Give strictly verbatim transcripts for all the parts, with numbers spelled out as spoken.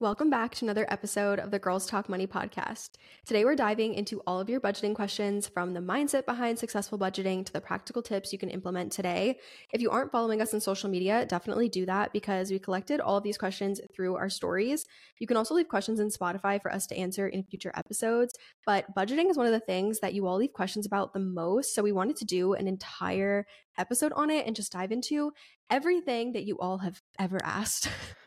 Welcome back to another episode of the Girls Talk Money podcast. Today we're diving into all of your budgeting questions, from the mindset behind successful budgeting to the practical tips you can implement today. If you aren't following us on social media, definitely do that because we collected all of these questions through our stories. You can also leave questions in Spotify for us to answer in future episodes, but budgeting is one of the things that you all leave questions about the most, so we wanted to do an entire episode on it and just dive into everything that you all have ever asked.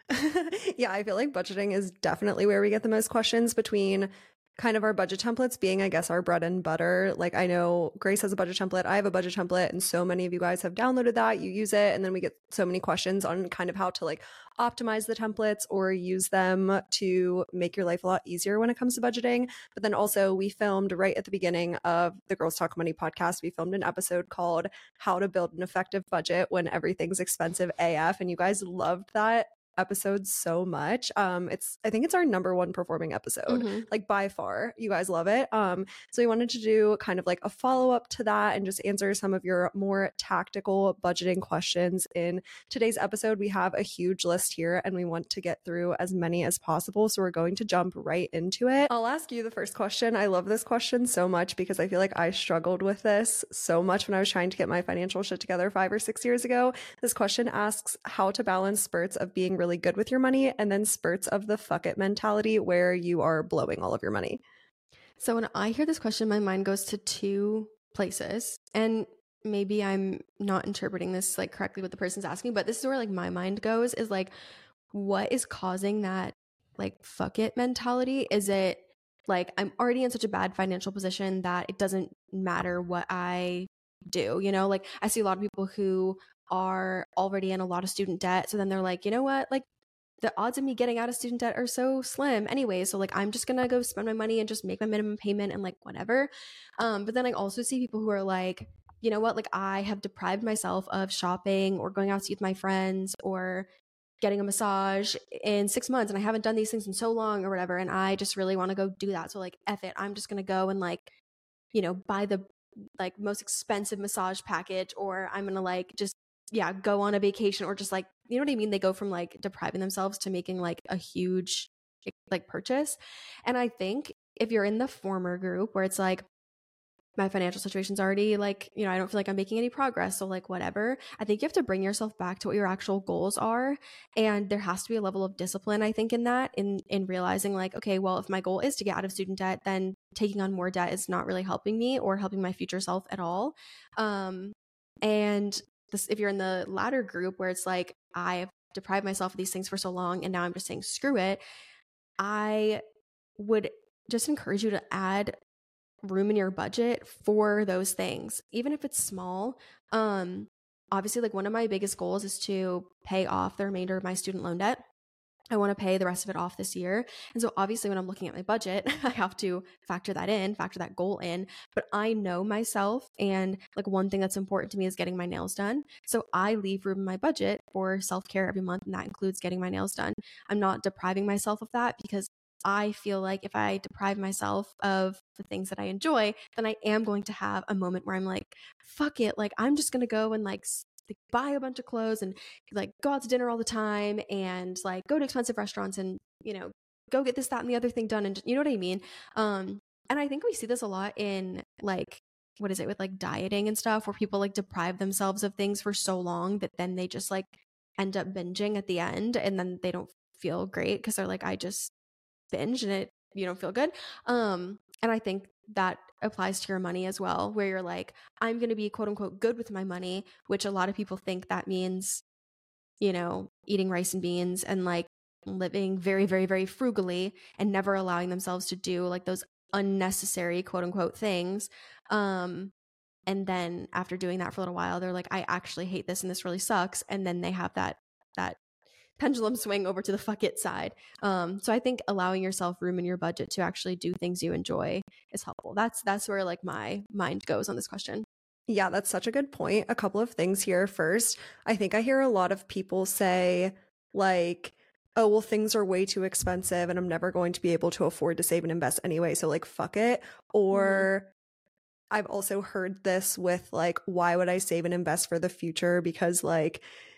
Yeah, I feel like budgeting is definitely where we get the most questions, between kind of our budget templates being, I guess, our bread and butter. Like, I know Grace has a budget template, I have a budget template, and so many of you guys have downloaded that, you use it, and then we get so many questions on kind of how to like optimize the templates or use them to make your life a lot easier when it comes to budgeting. But then also we filmed right at the beginning of the Girls Talk Money podcast, we filmed an episode called How to Build an Effective Budget When Everything's Expensive A F, and you guys loved that episode so much. Um it's I think it's our number one performing episode, Mm-hmm. like by far. You guys love it. Um so we wanted to do kind of like a follow-up to that and just answer some of your more tactical budgeting questions. In today's episode, we have a huge list here and we want to get through as many as possible, so we're going to jump right into it. I'll ask you the first question. I love this question so much because I feel like I struggled with this so much when I was trying to get my financial shit together five or six years ago. This question asks how to balance spurts of being really good with your money and then spurts of the fuck it mentality where you are blowing all of your money. So when I hear this question, my mind goes to two places, and maybe I'm not interpreting this like correctly what the person's asking, but this is where like my mind goes, is like, what is causing that like fuck it mentality? Is it like I'm already in such a bad financial position that it doesn't matter what I do? You know, like I see a lot of people who are already in a lot of student debt, so then they're like, you know what, like the odds of me getting out of student debt are so slim anyway, so like I'm just gonna go spend my money and just make my minimum payment and like whatever. Um but then I also see people who are like, you know what, like I have deprived myself of shopping or going out to eat with my friends or getting a massage in six months and I haven't done these things in so long or whatever, and I just really want to go do that, so like F it, I'm just gonna go and like, you know, buy the like most expensive massage package, or I'm gonna like just yeah go on a vacation, or just like, you know what I mean, they go from like depriving themselves to making like a huge like purchase. And I think if you're in the former group where it's like, my financial situation's already like, you know, I don't feel like I'm making any progress, so like whatever, I think you have to bring yourself back to what your actual goals are, and there has to be a level of discipline, I think, in that, in in realizing like, okay, well, if my goal is to get out of student debt, then taking on more debt is not really helping me or helping my future self at all. Um and this, if you're in the latter group where it's like, I've deprived myself of these things for so long and now I'm just saying screw it, I would just encourage you to add room in your budget for those things, even if it's small. Um obviously, like one of my biggest goals is to pay off the remainder of my student loan debt. I want to pay the rest of it off this year. And so obviously when I'm looking at my budget, I have to factor that in, factor that goal in. But I know myself, and like one thing that's important to me is getting my nails done. So I leave room in my budget for self-care every month, and that includes getting my nails done. I'm not depriving myself of that, because I feel like if I deprive myself of the things that I enjoy, then I am going to have a moment where I'm like, fuck it, like I'm just going to go and like like buy a bunch of clothes and like go out to dinner all the time and like go to expensive restaurants and, you know, go get this, that, and the other thing done. And you know what I mean? Um, and I think we see this a lot in like, what is it, with like dieting and stuff, where people like deprive themselves of things for so long that then they just like end up binging at the end, and then they don't feel great because they're like, I just binge and it, you don't feel good. Um, and I think that applies to your money as well, where you're like, I'm going to be quote unquote good with my money, which a lot of people think that means, you know, eating rice and beans and like living very, very, very frugally and never allowing themselves to do like those unnecessary quote unquote things. Um, and then after doing that for a little while, they're like, I actually hate this and this really sucks. And then they have that, that pendulum swing over to the fuck it side. Um, so I think allowing yourself room in your budget to actually do things you enjoy is helpful. That's that's where like my mind goes on this question. Yeah, that's such a good point. A couple of things here. First, I think I hear a lot of people say like, oh, well, things are way too expensive and I'm never going to be able to afford to save and invest anyway, so like fuck it. Or mm-hmm. I've also heard this with like, why would I save and invest for the future? Because like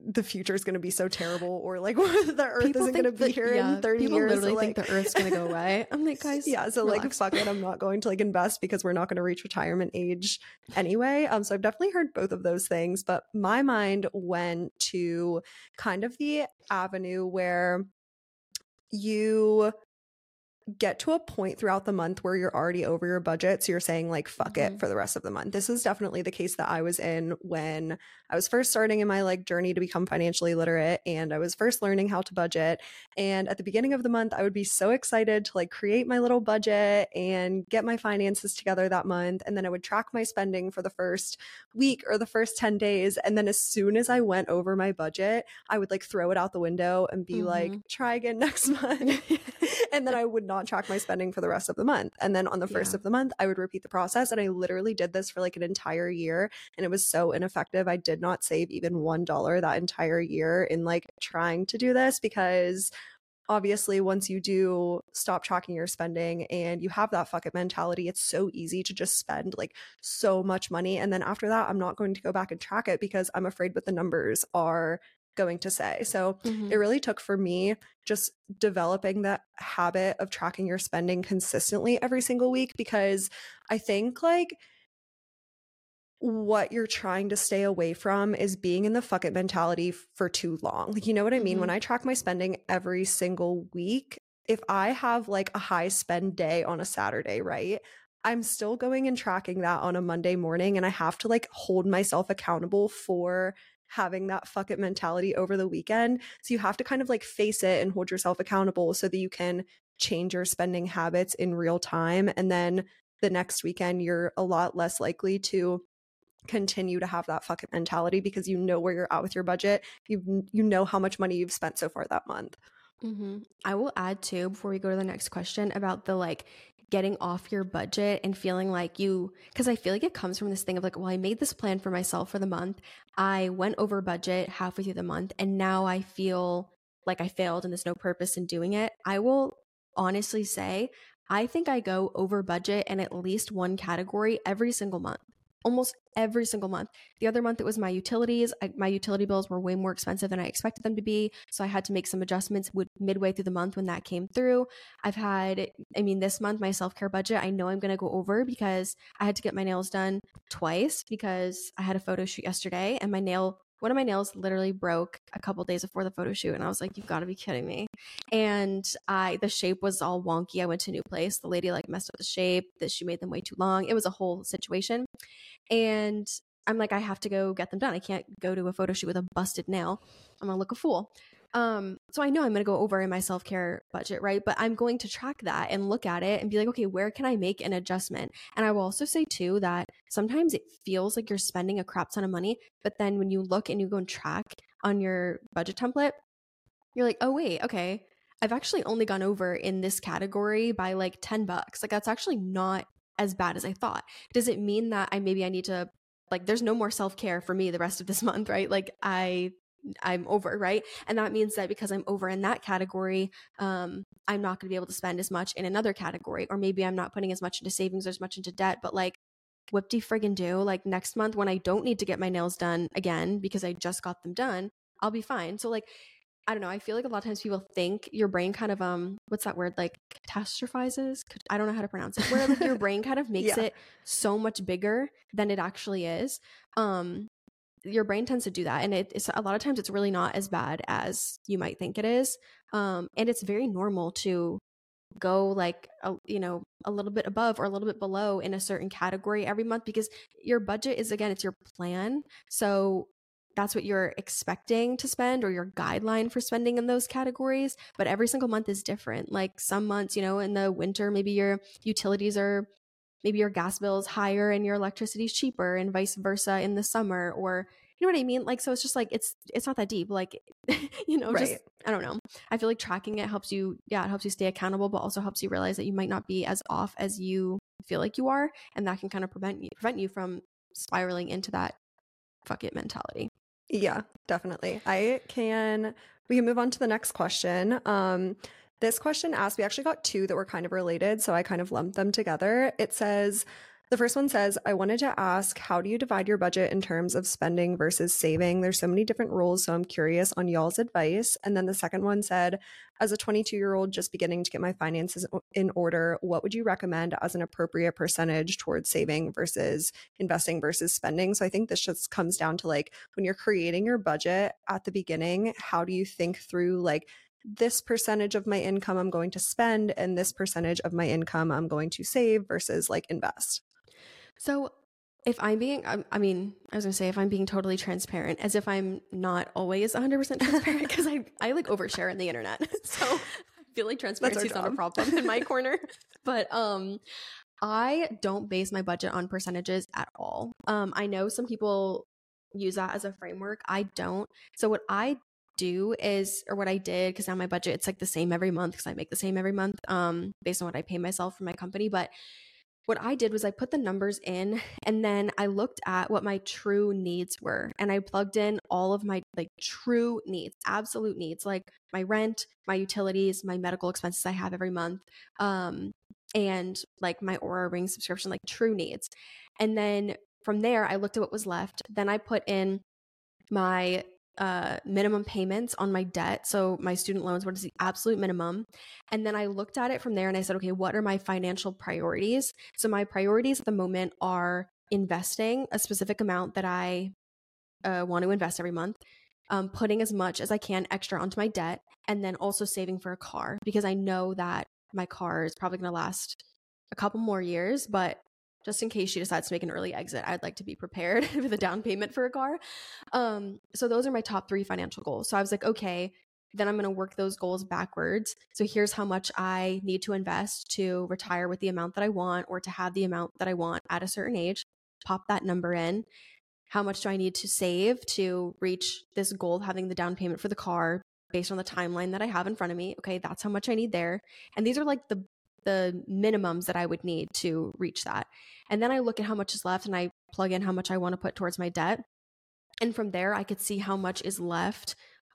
the future is going to be so terrible, or like the earth People isn't going to be that, here yeah, in thirty people years. literally so, like, think the earth's going to go away. I'm like, guys, yeah. So relax. like, fuck it. I'm not going to like invest because we're not going to reach retirement age anyway. Um, so I've definitely heard both of those things, but my mind went to kind of the avenue where you get to a point throughout the month where you're already over your budget. So you're saying like, fuck Mhm. it for the rest of the month. This is definitely the case that I was in when I was first starting in my like journey to become financially literate, and I was first learning how to budget. And at the beginning of the month, I would be so excited to like create my little budget and get my finances together that month. And then I would track my spending for the first week or the first ten days. And then as soon as I went over my budget, I would like throw it out the window and be Mhm. like, try again next month. And then I would not track my spending for the rest of the month. And then on the first Yeah. of the month, I would repeat the process. And I literally did this for like an entire year. And it was so ineffective. I did not save even one dollar that entire year in like trying to do this, because obviously once you do stop tracking your spending and you have that fuck it mentality, it's so easy to just spend like so much money. And then after that, I'm not going to go back and track it because I'm afraid what the numbers are going to say. So Mhm. it really took for me just developing that habit of tracking your spending consistently every single week, because I think like what you're trying to stay away from is being in the fuck it mentality for too long. Like, you know what I mean? Mhm. When I track my spending every single week, if I have like a high spend day on a Saturday, right? I'm still going and tracking that on a Monday morning, and I have to like hold myself accountable for having that fuck it mentality over the weekend. So you have to kind of like face it and hold yourself accountable so that you can change your spending habits in real time. And then the next weekend, you're a lot less likely to continue to have that fuck it mentality because you know where you're at with your budget. You you know how much money you've spent so far that month. Mm-hmm. I will add too, before we go to the next question, about the like getting off your budget and feeling like you, because I feel like it comes from this thing of like, well, I made this plan for myself for the month. I went over budget halfway through the month, and now I feel like I failed and there's no purpose in doing it. I will honestly say, I think I go over budget in at least one category every single month. Almost every single month. The other month it was my utilities. I, my utility bills were way more expensive than I expected them to be, so I had to make some adjustments with, midway through the month when that came through. I've had, I mean, this month my self-care budget, I know I'm going to go over because I had to get my nails done twice because I had a photo shoot yesterday, and my nail, one of my nails literally broke a couple days before the photo shoot, and I was like, you've got to be kidding me. And I, the shape was all wonky. I went to a new place. The lady like messed up the shape, that she made them way too long. It was a whole situation. And I'm like, I have to go get them done. I can't go to a photo shoot with a busted nail. I'm gonna look a fool. Um, so I know I'm gonna go over in my self-care budget, right? But I'm going to track that and look at it and be like, okay, where can I make an adjustment? And I will also say too that sometimes it feels like you're spending a crap ton of money, but then when you look and you go and track on your budget template, you're like, oh wait, okay, I've actually only gone over in this category by like ten bucks. Like that's actually not as bad as I thought. Does it mean that I maybe I need to, like, there's no more self-care for me the rest of this month, right? Like I I'm over, right? And that means that because I'm over in that category, um, I'm not going to be able to spend as much in another category, or maybe I'm not putting as much into savings or as much into debt. But like, whoop-de friggin' do, like next month when I don't need to get my nails done again because I just got them done, I'll be fine. So like, I don't know. I feel like a lot of times people think your brain kind of, um, what's that word? Like catastrophizes? I don't know how to pronounce it. Where like your brain kind of makes Yeah. it so much bigger than it actually is. Um, your brain tends to do that. And it, it's a lot of times it's really not as bad as you might think it is. Um, and it's very normal to go like, a, you know, a little bit above or a little bit below in a certain category every month, because your budget is, again, it's your plan. So that's what you're expecting to spend, or your guideline for spending in those categories. But every single month is different. Like some months, you know, in the winter, maybe your utilities are, maybe your gas bill is higher and your electricity is cheaper, and vice versa in the summer, or you know what I mean? Like, so it's just like, it's, it's not that deep. Like, you know, Right. just, I don't know. I feel like tracking it helps you, yeah, it helps you stay accountable, but also helps you realize that you might not be as off as you feel like you are. And that can kind of prevent you, prevent you from spiraling into that fuck it mentality. Yeah, definitely. I can, we can move on to the next question. Um, this question asked, we actually got two that were kind of related, so I kind of lumped them together. It says, The first one says, I wanted to ask, how do you divide your budget in terms of spending versus saving? There's so many different rules, so I'm curious on y'all's advice. And then the second one said, as a twenty-two-year-old just beginning to get my finances in order, what would you recommend as an appropriate percentage towards saving versus investing versus spending? So I think this just comes down to like when you're creating your budget at the beginning, how do you think through like this percentage of my income I'm going to spend and this percentage of my income I'm going to save versus like invest? So if I'm being, I, I mean, I was gonna say if I'm being totally transparent, as if I'm not always one hundred percent transparent because I, I like overshare on the internet. So I feel like transparency is not a problem in my corner. But um, I don't base my budget on percentages at all. Um, I know some people use that as a framework. I don't. So what I do is, or what I did, because now my budget, it's like the same every month because I make the same every month um, based on what I pay myself for my company. But what I did was I put the numbers in and then I looked at what my true needs were and I plugged in all of my like true needs, absolute needs, like my rent, my utilities, my medical expenses I have every month, um, and like my Oura Ring subscription, like true needs. And then from there, I looked at what was left. Then I put in my uh, minimum payments on my debt. So my student loans, what is the absolute minimum? And then I looked at it from there and I said, okay, what are my financial priorities? So my priorities at the moment are investing a specific amount that I uh, want to invest every month, um, putting as much as I can extra onto my debt, and then also saving for a car because I know that my car is probably going to last a couple more years, but just in case she decides to make an early exit, I'd like to be prepared with a down payment for a car. Um, so those are my top three financial goals. So I was like, okay, then I'm going to work those goals backwards. So here's how much I need to invest to retire with the amount that I want or to have the amount that I want at a certain age. Pop that number in. How much do I need to save to reach this goal of having the down payment for the car based on the timeline that I have in front of me? Okay, that's how much I need there. And these are like the the minimums that I would need to reach that. And then I look at how much is left and I plug in how much I want to put towards my debt. And from there, I could see how much is left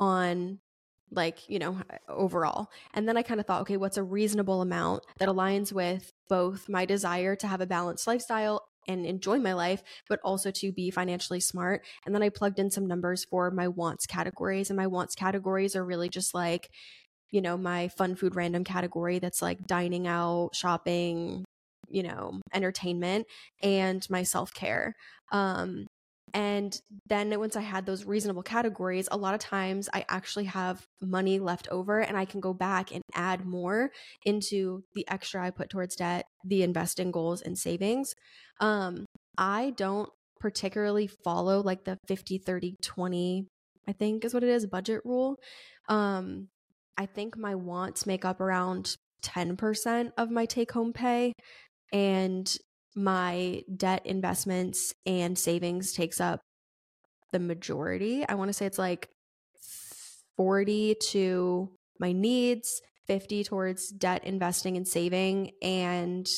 on like, you know, overall. And then I kind of thought, okay, what's a reasonable amount that aligns with both my desire to have a balanced lifestyle and enjoy my life, but also to be financially smart. And then I plugged in some numbers for my wants categories. And my wants categories are really just like, you know, my fun food random category that's like dining out, shopping, you know, entertainment, and my self-care. Um, and then once I had those reasonable categories, a lot of times I actually have money left over and I can go back and add more into the extra I put towards debt, the investing goals and savings. Um, I don't particularly follow like the fifty, thirty, twenty, I think is what it is, budget rule. Um, I think my wants make up around ten percent of my take home pay, and my debt, investments, and savings takes up the majority. I want to say it's like forty to my needs, fifty towards debt, investing, and saving, and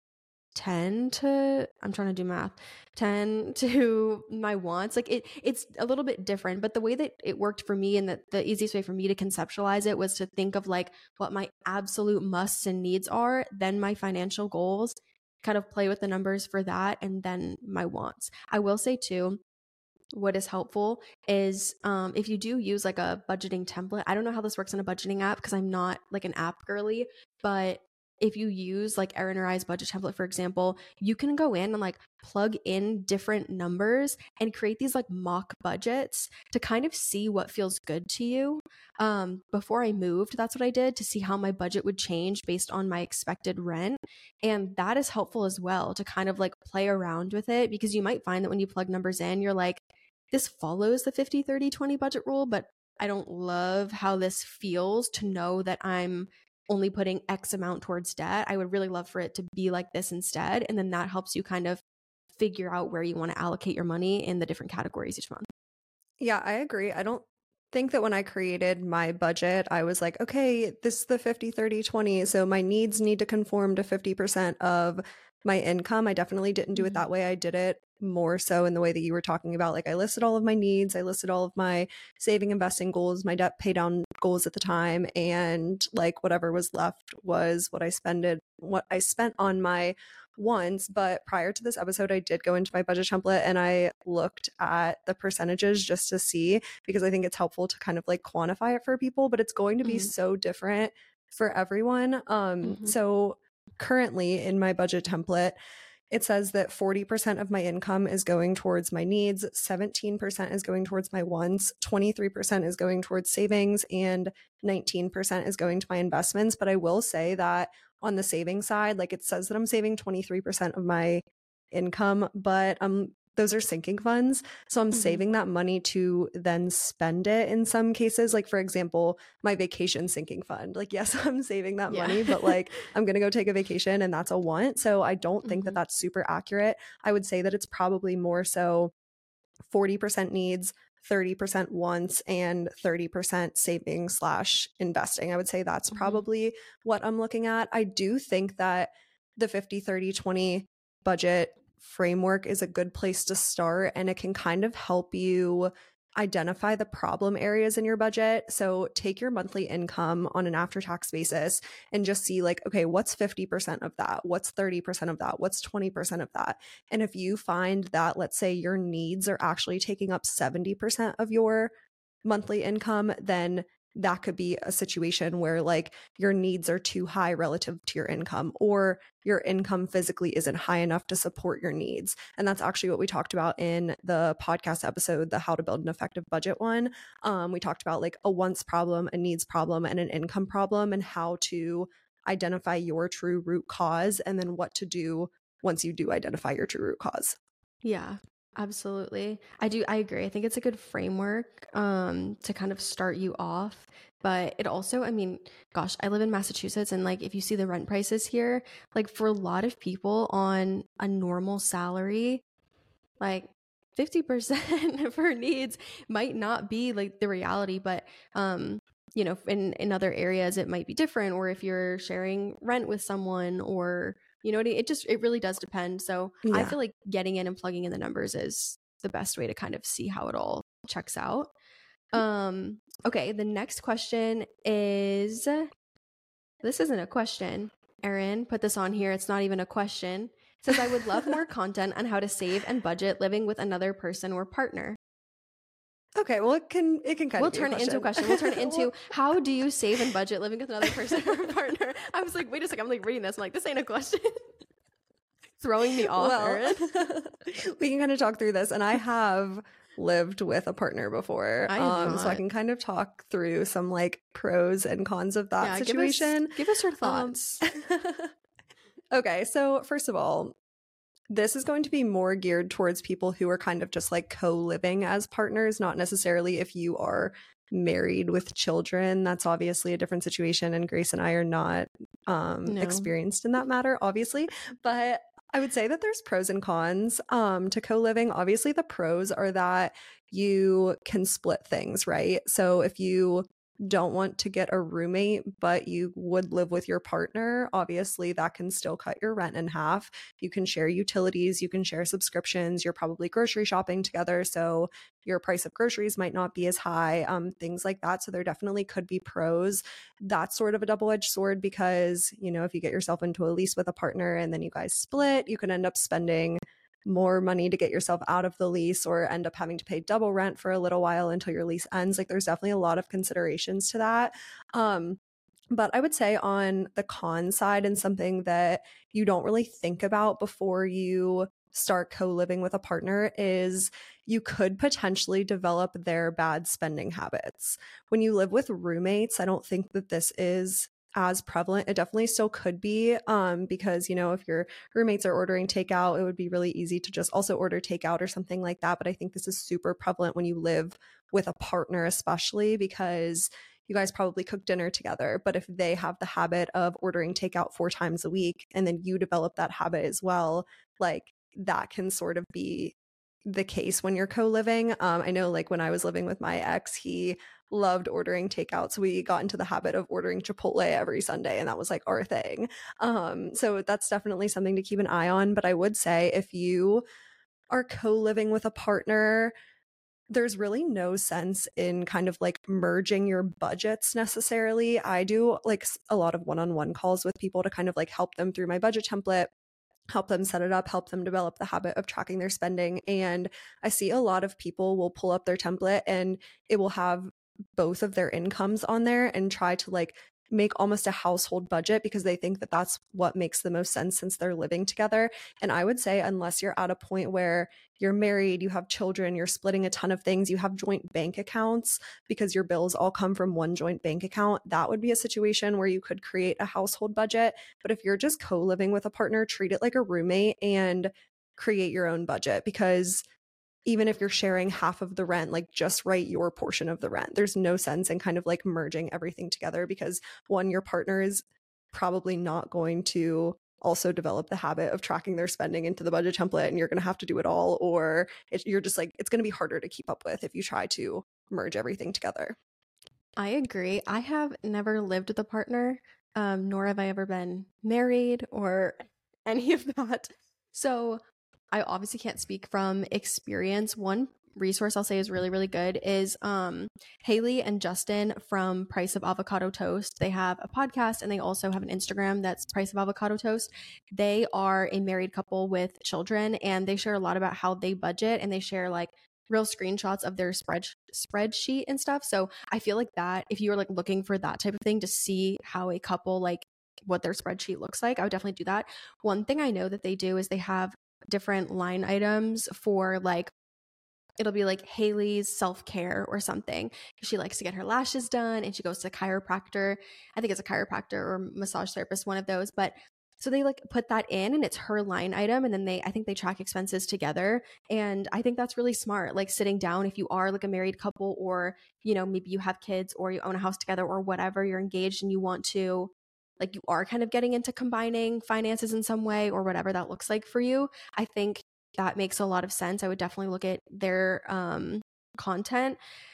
ten to, I'm trying to do math, ten to my wants. Like it, it's a little bit different, but the way that it worked for me and the, the easiest way for me to conceptualize it was to think of like what my absolute musts and needs are, then my financial goals, kind of play with the numbers for that, and then my wants. I will say too, what is helpful is um, if you do use like a budgeting template, I don't know how this works in a budgeting app because I'm not like an app girly, but if you use like Erin or I's budget template, for example, you can go in and like plug in different numbers and create these like mock budgets to kind of see what feels good to you. Um, before I moved, that's what I did to see how my budget would change based on my expected rent. And that is helpful as well to kind of like play around with it, because you might find that when you plug numbers in, you're like, this follows the fifty, thirty, twenty budget rule, but I don't love how this feels to know that I'm only putting X amount towards debt. I would really love for it to be like this instead. And then that helps you kind of figure out where you want to allocate your money in the different categories each month. Yeah, I agree. I don't think that when I created my budget, I was like, okay, this is the fifty, thirty, twenty. So my needs need to conform to fifty percent of my income. I definitely didn't do it that way. I did it more so in the way that you were talking about. Like I listed all of my needs. I listed all of my saving, investing goals, my debt pay down goals at the time. And like whatever was left was what I spent it, what I spent on my once, but prior to this episode, I did go into my budget template and I looked at the percentages just to see, because I think it's helpful to kind of like quantify it for people, but it's going to be Mm-hmm. so different for everyone. Um, Mm-hmm. so currently in my budget template, it says that forty percent of my income is going towards my needs, seventeen percent is going towards my wants, twenty-three percent is going towards savings, and nineteen percent is going to my investments. But I will say that on the saving side, like it says that I'm saving twenty-three percent of my income, but um those are sinking funds. So I'm Mm-hmm. saving that money to then spend it in some cases. Like, for example, my vacation sinking fund. Like, yes, I'm saving that Yeah. money, but like I'm going to go take a vacation and that's a want. So I don't think that Mm-hmm. that's super accurate. I would say that it's probably more so forty percent needs, thirty percent wants, and thirty percent saving slash investing. I would say that's Mm-hmm. probably what I'm looking at. I do think that the fifty thirty twenty budget framework is a good place to start, and it can kind of help you identify the problem areas in your budget. So take your monthly income on an after-tax basis and just see like, okay, what's fifty percent of that? What's thirty percent of that? What's twenty percent of that? And if you find that, let's say your needs are actually taking up seventy percent of your monthly income, then that could be a situation where like your needs are too high relative to your income, or your income physically isn't high enough to support your needs. And that's actually what we talked about in the podcast episode, the How to Build an Effective Budget one. Um, we talked about like a wants problem, a needs problem, and an income problem, and how to identify your true root cause and then what to do once you do identify your true root cause. Yeah, absolutely. I do. I agree. I think it's a good framework um, to kind of start you off. But it also, I mean, gosh, I live in Massachusetts, and like if you see the rent prices here, like for a lot of people on a normal salary, like fifty percent for needs might not be like the reality. But um, you know, in in other areas it might be different, or if you're sharing rent with someone, or you know what I mean? It just it really does depend. So I Yeah. feel like getting in and plugging in the numbers is the best way to kind of see how it all checks out. Um okay, the next question is, this isn't a question. Erin put this on here. It's not even a question. It says, I would love more content on how to save and budget living with another person or partner. Okay, well, it can it can kind We'll of be turn a it into a question. We'll turn it into, how do you save and budget living with another person or partner? I was like, wait a second. I'm like reading this. I'm like, this ain't a question. Throwing me off, well, Erin. we can kind of talk through this, and I have lived with a partner before, I have um, so I not. can kind of talk through some like pros and cons of that Yeah, situation. Give us, give us your Um, thoughts. okay, so first of all, this is going to be more geared towards people who are kind of just like co-living as partners, not necessarily if you are married with children. That's obviously a different situation, and Grace and I are not um, No. experienced in that matter, obviously. But I would say that there's pros and cons um, to co-living. Obviously, the pros are that you can split things, right? So if you don't want to get a roommate, but you would live with your partner, obviously that can still cut your rent in half. You can share utilities, you can share subscriptions, you're probably grocery shopping together, so your price of groceries might not be as high, um, things like that. So there definitely could be pros. That's sort of a double-edged sword because, you know, if you get yourself into a lease with a partner and then you guys split, you can end up spending more money to get yourself out of the lease, or end up having to pay double rent for a little while until your lease ends. Like there's definitely a lot of considerations to that. Um, but I would say on the con side, and something that you don't really think about before you start co-living with a partner, is you could potentially develop their bad spending habits. When you live with roommates, I don't think that this is as prevalent. It definitely still could be, um, because, you know, if your roommates are ordering takeout, it would be really easy to just also order takeout or something like that. But I think this is super prevalent when you live with a partner, especially because you guys probably cook dinner together. But if they have the habit of ordering takeout four times a week, and then you develop that habit as well, like that can sort of be the case when you're co-living. Um, I know like when I was living with my ex, he loved ordering takeout. So we got into the habit of ordering Chipotle every Sunday, and that was like our thing. Um, so that's definitely something to keep an eye on. But I would say if you are co-living with a partner, there's really no sense in kind of like merging your budgets necessarily. I do like a lot of one-on-one calls with people to kind of like help them through my budget template, help them set it up, help them develop the habit of tracking their spending. And I see a lot of people will pull up their template and it will have both of their incomes on there and try to like make almost a household budget because they think that that's what makes the most sense since they're living together. And I would say unless you're at a point where you're married, you have children, you're splitting a ton of things, you have joint bank accounts because your bills all come from one joint bank account, that would be a situation where you could create a household budget. But if you're just co-living with a partner, treat it like a roommate and create your own budget, because even if you're sharing half of the rent, like just write your portion of the rent. There's no sense in kind of like merging everything together because one, your partner is probably not going to also develop the habit of tracking their spending into the budget template and you're going to have to do it all, or it, you're just like, it's going to be harder to keep up with if you try to merge everything together. I agree. I have never lived with a partner, um, nor have I ever been married or any of that. So I obviously can't speak from experience. One resource I'll say is really, really good is um, Haley and Justin from Price of Avocado Toast. They have a podcast and they also have an Instagram that's Price of Avocado Toast. They are a married couple with children and they share a lot about how they budget and they share like real screenshots of their spread spreadsheet and stuff. So I feel like that if you were like looking for that type of thing to see how a couple like what their spreadsheet looks like, I would definitely do that. One thing I know that they do is they have different line items for like it'll be like Haley's self-care or something. She likes to get her lashes done and she goes to a chiropractor. I think it's a chiropractor or massage therapist, one of those. But so they like put that in and it's her line item. And then they, I think they track expenses together. And I think that's really smart. Like sitting down, if you are like a married couple or, you know, maybe you have kids or you own a house together or whatever, you're engaged and you want to like you are kind of getting into combining finances in some way or whatever that looks like for you. I think that makes a lot of sense. I would definitely look at their um, content.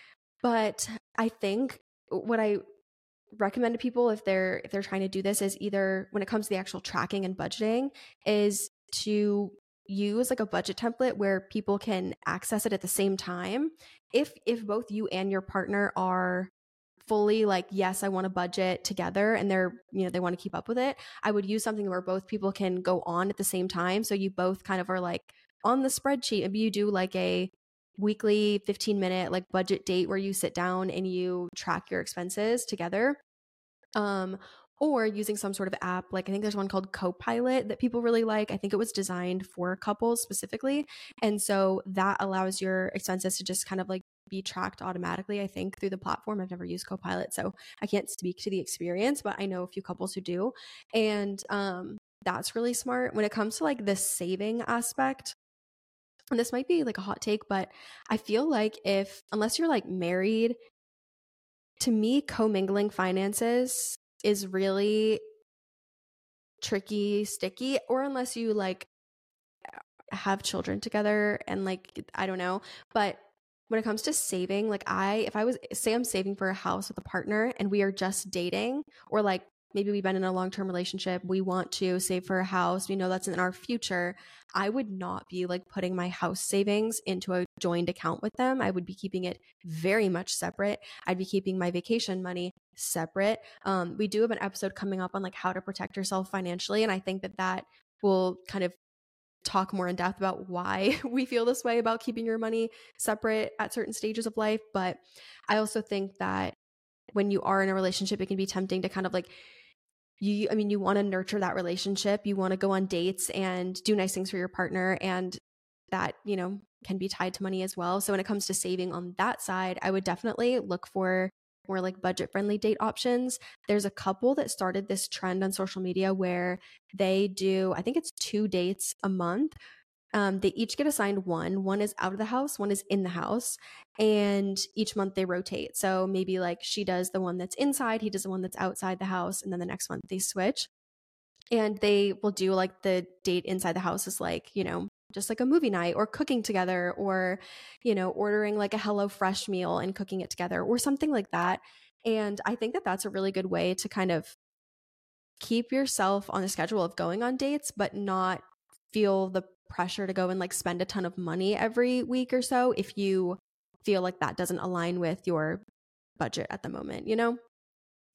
But I think what I recommend to people if they're if they're trying to do this is either when it comes to the actual tracking and budgeting is to use like a budget template where people can access it at the same time. If if both you and your partner are fully like, yes, I want to budget together and they're, you know, they want to keep up with it, I would use something where both people can go on at the same time. So you both kind of are like on the spreadsheet. Maybe you do like a weekly fifteen minute like budget date where you sit down and you track your expenses together. Um, or using some sort of app. Like I think there's one called Copilot that people really like. I think it was designed for couples specifically. And so that allows your expenses to just kind of like be tracked automatically, I think, through the platform. I've never used Copilot, so I can't speak to the experience, but I know a few couples who do. And um, that's really smart. When it comes to like the saving aspect, and this might be like a hot take, but I feel like if, unless you're like married, to me, commingling finances is really tricky, sticky, or unless you like have children together and like, I don't know. But when it comes to saving, like I, if I was, say I'm saving for a house with a partner and we are just dating, or like maybe we've been in a long-term relationship, we want to save for a house, we know that's in our future, I would not be like putting my house savings into a joined account with them. I would be keeping it very much separate. I'd be keeping my vacation money separate. Um, we do have an episode coming up on like how to protect yourself financially. And I think that that will kind of talk more in depth about why we feel this way about keeping your money separate at certain stages of life. But I also think that when you are in a relationship, it can be tempting to kind of like, you, I mean, you want to nurture that relationship. You want to go on dates and do nice things for your partner. And that, you know, can be tied to money as well. So when it comes to saving on that side, I would definitely look for more like budget friendly date options. There's a couple that started this trend on social media where they do, I think it's two dates a month. Um, they each get assigned one. One is out of the house, one is in the house. And each month they rotate. So maybe like she does the one that's inside, he does the one that's outside the house. And then the next month they switch. And they will do like the date inside the house is like, you know, just like a movie night or cooking together or, you know, ordering like a HelloFresh meal and cooking it together or something like that. And I think that that's a really good way to kind of keep yourself on the schedule of going on dates, but not feel the pressure to go and like spend a ton of money every week or so if you feel like that doesn't align with your budget at the moment, you know?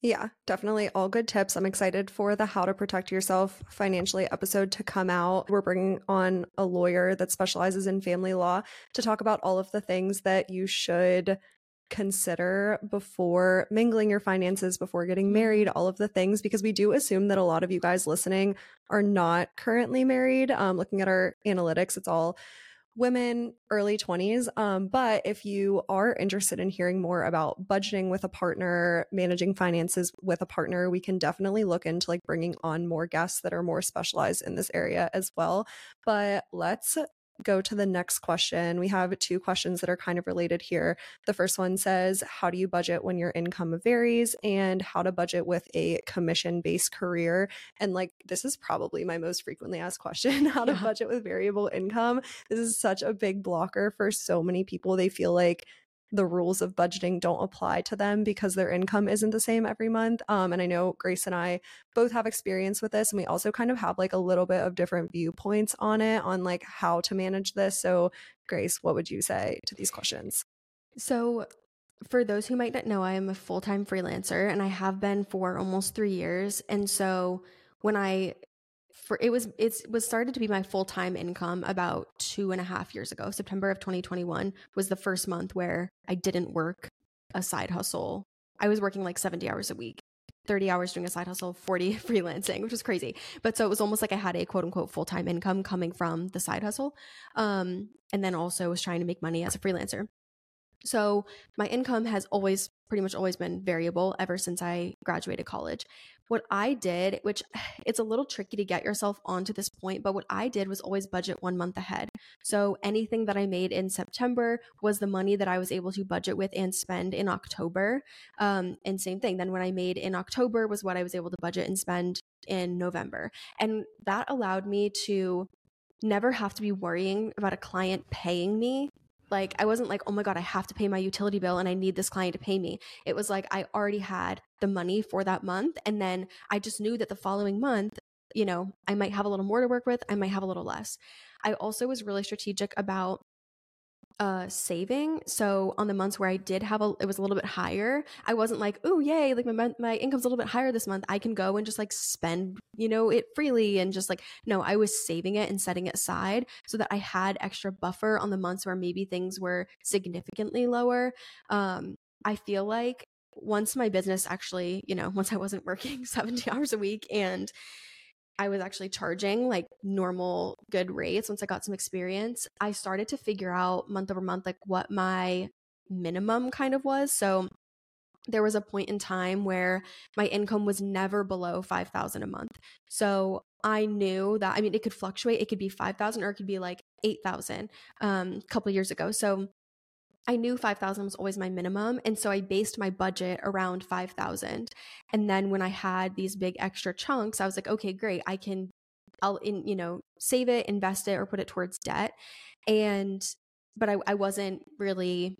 Yeah, definitely all good tips. I'm excited for the How to Protect Yourself Financially episode to come out. We're bringing on a lawyer that specializes in family law to talk about all of the things that you should consider before mingling your finances, before getting married, all of the things, because we do assume that a lot of you guys listening are not currently married. Um, looking at our analytics, it's all women early twenties. Um, but if you are interested in hearing more about budgeting with a partner, managing finances with a partner, we can definitely look into like bringing on more guests that are more specialized in this area as well. But let's go to the next question. We have two questions that are kind of related here. The first one says, how do you budget when your income varies, and how to budget with a commission-based career? And like, this is probably my most frequently asked question, how to Yeah. budget with variable income. This is such a big blocker for so many people. They feel like the rules of budgeting don't apply to them because their income isn't the same every month. Um, and I know Grace and I both have experience with this, and we also kind of have like a little bit of different viewpoints on it, on like how to manage this. So Grace, what would you say to these questions? So for those who might not know, I am a full-time freelancer and I have been for almost three years. And so when I for it was it's was started to be my full-time income about two and a half years ago. September of twenty twenty-one was the first month where I didn't work a side hustle. I was working like seventy hours a week, thirty hours doing a side hustle, forty freelancing, which was crazy. But so it was almost like I had a quote unquote full-time income coming from the side hustle. Um, and then also was trying to make money as a freelancer. So my income has always pretty much always been variable ever since I graduated college. What I did, which it's a little tricky to get yourself onto this point, but what I did was always budget one month ahead. So anything that I made in September was the money that I was able to budget with and spend in October. Um, and same thing. Then what I made in October was what I was able to budget and spend in November. And that allowed me to never have to be worrying about a client paying me. Like, I wasn't like, oh my God, I have to pay my utility bill and I need this client to pay me. It was like, I already had the money for that month. And then I just knew that the following month, you know, I might have a little more to work with. I might have a little less. I also was really strategic about uh saving. So on the months where I did have a it was a little bit higher, I wasn't like, oh yay, like my my income's a little bit higher this month, I can go and just like spend, you know, it freely, and just like, no, I was saving it and setting it aside so that I had extra buffer on the months where maybe things were significantly lower. um I feel like once my business actually, you know, once I wasn't working seventy hours a week and I was actually charging like normal good rates, once I got some experience, I started to figure out month over month like what my minimum kind of was. So there was a point in time where my income was never below five thousand a month. So I knew that, I mean, it could fluctuate. It could be five thousand or it could be like eight thousand um, a couple of years ago. So I knew five thousand was always my minimum. And so I based my budget around five thousand. And then when I had these big extra chunks, I was like, okay, great. I can, I'll, in, you know, save it, invest it, or put it towards debt. And, but I, I wasn't really,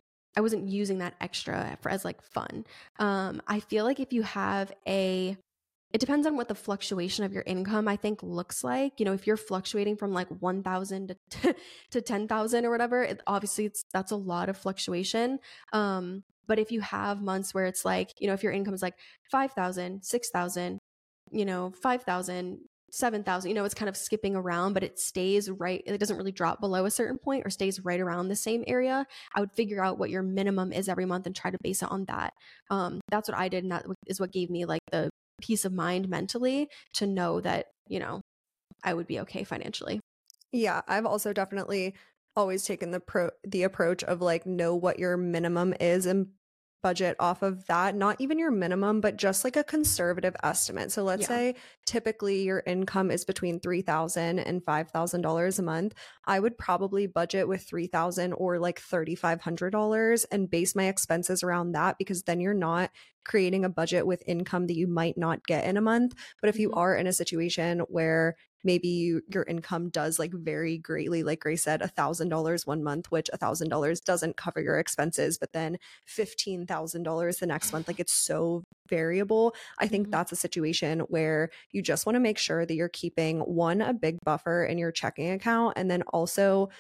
I wasn't using that extra for as like fun. Um, I feel like if you have a, it depends on what the fluctuation of your income, I think, looks like. You know, if you're fluctuating from like one thousand to, to ten thousand or whatever, it, obviously it's, that's a lot of fluctuation. Um, but if you have months where it's like, you know, if your income is like five thousand, six thousand, you know, five thousand, seven thousand, you know, it's kind of skipping around, but it stays right. It doesn't really drop below a certain point or stays right around the same area. I would figure out what your minimum is every month and try to base it on that. Um, that's what I did. And that is what gave me like the peace of mind mentally to know that, you know, I would be okay financially. Yeah, I've also definitely always taken the pro the approach of like, know what your minimum is and budget off of that. Not even your minimum, but just like a conservative estimate. So let's Yeah. say typically your income is between three thousand dollars and five thousand dollars a month. I would probably budget with three thousand dollars or like three thousand five hundred dollars and base my expenses around that, because then you're not creating a budget with income that you might not get in a month. But if you Mhm. are in a situation where maybe you, your income does like vary greatly, like Grace said, a thousand dollars one month, which a thousand dollars doesn't cover your expenses, but then fifteen thousand dollars the next month, like it's so variable. I think Mhm. that's a situation where you just want to make sure that you're keeping one, a big buffer in your checking account, and then also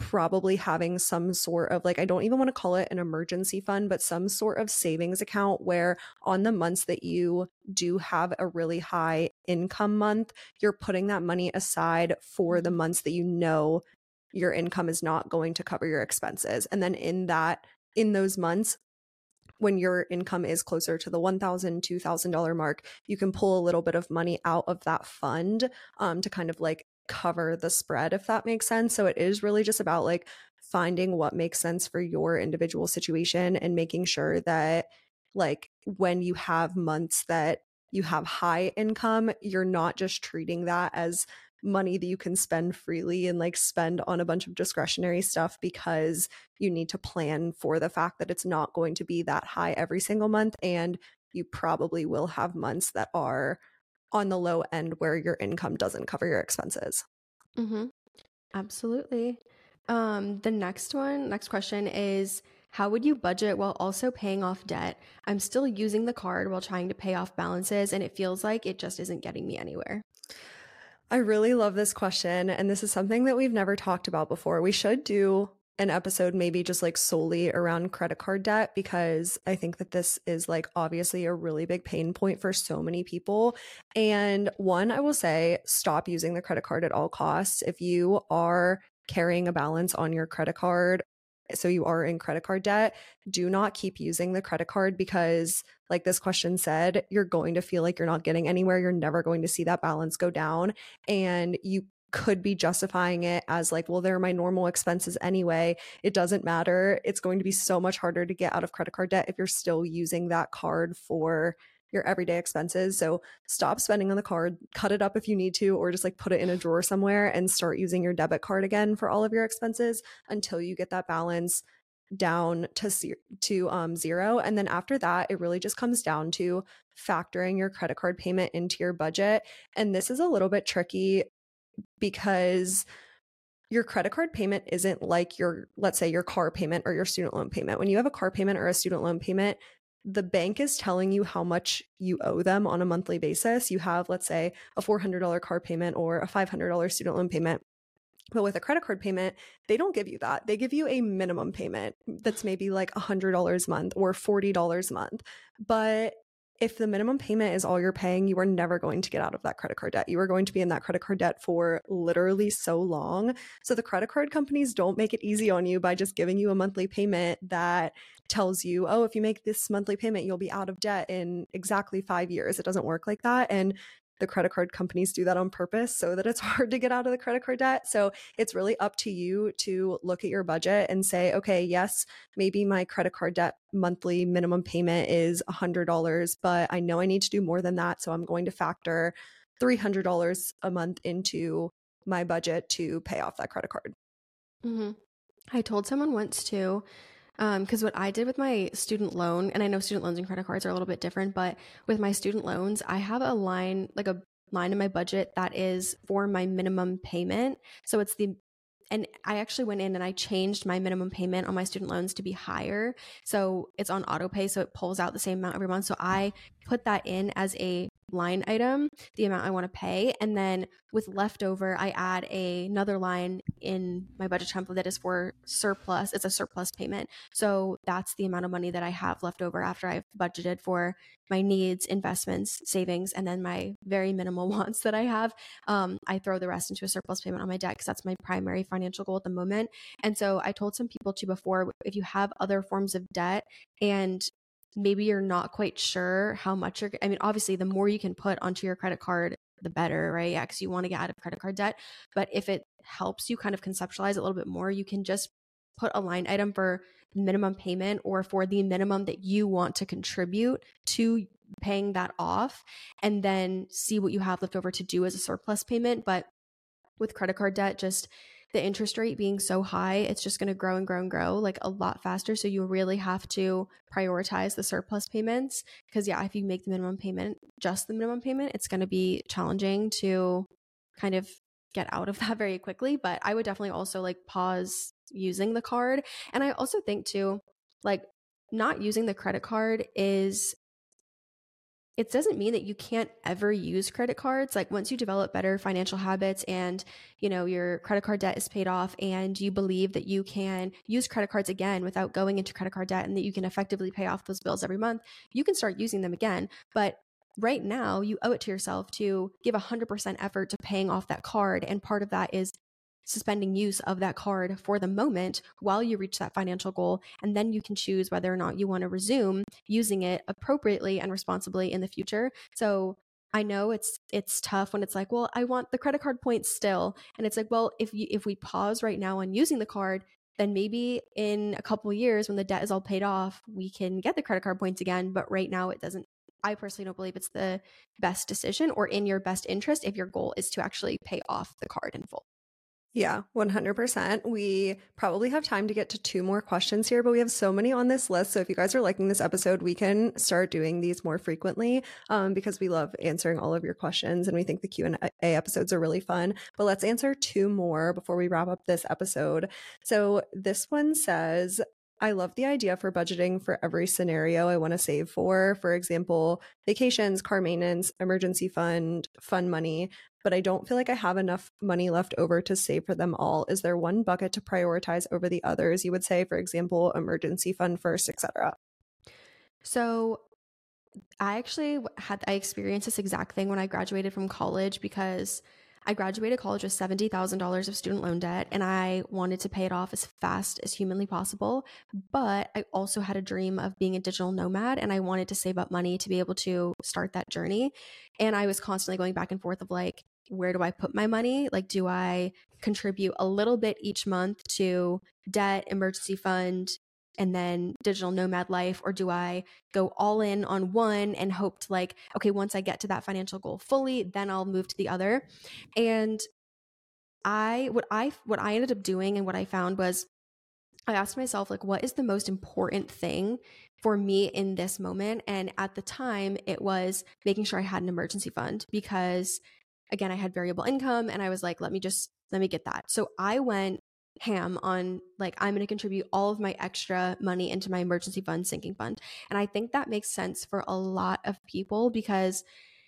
probably having some sort of like, I don't even want to call it an emergency fund, but some sort of savings account where on the months that you do have a really high income month, you're putting that money aside for the months that you know your income is not going to cover your expenses. And then in that, in those months, when your income is closer to the one thousand dollars, two thousand dollars mark, you can pull a little bit of money out of that fund um, to kind of like cover the spread, if that makes sense. So it is really just about like finding what makes sense for your individual situation and making sure that like when you have months that you have high income, you're not just treating that as money that you can spend freely and like spend on a bunch of discretionary stuff because you need to plan for the fact that it's not going to be that high every single month. And you probably will have months that are on the low end where your income doesn't cover your expenses. Mm-hmm. Absolutely. Um, the next one, next question is, how would you budget while also paying off debt? I'm still using the card while trying to pay off balances, and it feels like it just isn't getting me anywhere. I really love this question. And this is something that we've never talked about before. We should do an episode maybe just like solely around credit card debt, because I think that this is like obviously a really big pain point for so many people. And one, I will say, stop using the credit card at all costs. If you are carrying a balance on your credit card, so you are in credit card debt, do not keep using the credit card, because like this question said, you're going to feel like you're not getting anywhere. You're never going to see that balance go down. And you could be justifying it as like, well, they're my normal expenses anyway. It doesn't matter. It's going to be so much harder to get out of credit card debt if you're still using that card for your everyday expenses. So stop spending on the card, cut it up if you need to, or just like put it in a drawer somewhere and start using your debit card again for all of your expenses until you get that balance down to to um zero. And then after that, it really just comes down to factoring your credit card payment into your budget. And this is a little bit tricky because your credit card payment isn't like your, let's say, your car payment or your student loan payment. When you have a car payment or a student loan payment, the bank is telling you how much you owe them on a monthly basis. You have, let's say, a four hundred dollars car payment or a five hundred dollars student loan payment. But with a credit card payment, they don't give you that. They give you a minimum payment that's maybe like one hundred dollars a month or forty dollars a month. But if the minimum payment is all you're paying, you are never going to get out of that credit card debt. You are going to be in that credit card debt for literally so long. So the credit card companies don't make it easy on you by just giving you a monthly payment that tells you, oh, if you make this monthly payment, you'll be out of debt in exactly five years. It doesn't work like that. And the credit card companies do that on purpose so that it's hard to get out of the credit card debt. So it's really up to you to look at your budget and say, okay, yes, maybe my credit card debt monthly minimum payment is one hundred dollars, but I know I need to do more than that. So I'm going to factor three hundred dollars a month into my budget to pay off that credit card. Mm-hmm. I told someone once too, Um, because what I did with my student loan, and I know student loans and credit cards are a little bit different, but with my student loans, I have a line, like a line in my budget that is for my minimum payment. So it's the, and I actually went in and I changed my minimum payment on my student loans to be higher. So it's on auto pay. So it pulls out the same amount every month. So I put that in as a line item, the amount I want to pay. And then with leftover, I add a, another line in my budget template that is for surplus. It's a surplus payment. So that's the amount of money that I have left over after I've budgeted for my needs, investments, savings, and then my very minimal wants that I have. Um, I throw the rest into a surplus payment on my debt because that's my primary financial goal at the moment. And so I told some people too before, if you have other forms of debt and maybe you're not quite sure how much you're, I mean, obviously the more you can put onto your credit card, the better, right? Yeah, because you want to get out of credit card debt. But if it helps you kind of conceptualize it a little bit more, you can just put a line item for minimum payment or for the minimum that you want to contribute to paying that off, and then see what you have left over to do as a surplus payment. But with credit card debt, just the interest rate being so high, it's just going to grow and grow and grow like a lot faster. So you really have to prioritize the surplus payments because, yeah, if you make the minimum payment, just the minimum payment, it's going to be challenging to kind of get out of that very quickly. But I would definitely also like pause using the card. And I also think too, like not using the credit card is it doesn't mean that you can't ever use credit cards. Like once you develop better financial habits and, you know, your credit card debt is paid off and you believe that you can use credit cards again without going into credit card debt and that you can effectively pay off those bills every month, you can start using them again. But right now you owe it to yourself to give one hundred percent effort to paying off that card. And part of that is suspending use of that card for the moment while you reach that financial goal. And then you can choose whether or not you want to resume using it appropriately and responsibly in the future. So I know it's it's tough when it's like, well, I want the credit card points still. And it's like, well, if you if we pause right now on using the card, then maybe in a couple of years when the debt is all paid off, we can get the credit card points again. But right now it doesn't. I personally don't believe it's the best decision or in your best interest if your goal is to actually pay off the card in full. Yeah, one hundred percent. We probably have time to get to two more questions here, but we have so many on this list. So if you guys are liking this episode, we can start doing these more frequently um, because we love answering all of your questions and we think the Q and A episodes are really fun. But let's answer two more before we wrap up this episode. So this one says, I love the idea for budgeting for every scenario I want to save for. For example, vacations, car maintenance, emergency fund, fun money. But I don't feel like I have enough money left over to save for them all. Is there one bucket to prioritize over the others? You would say, for example, emergency fund first, et cetera. So I actually had, I experienced this exact thing when I graduated from college because I graduated college with seventy thousand dollars of student loan debt and I wanted to pay it off as fast as humanly possible. But I also had a dream of being a digital nomad and I wanted to save up money to be able to start that journey. And I was constantly going back and forth of like, where do I put my money? Like, do I contribute a little bit each month to debt, emergency fund, and then digital nomad life? Or do I go all in on one and hope to like, okay, once I get to that financial goal fully, then I'll move to the other. And I, what I, what I ended up doing and what I found was I asked myself, like, what is the most important thing for me in this moment? And at the time it was making sure I had an emergency fund because again, I had variable income and I was like, let me just, let me get that. So I went ham on like, I'm going to contribute all of my extra money into my emergency fund, sinking fund. And I think that makes sense for a lot of people because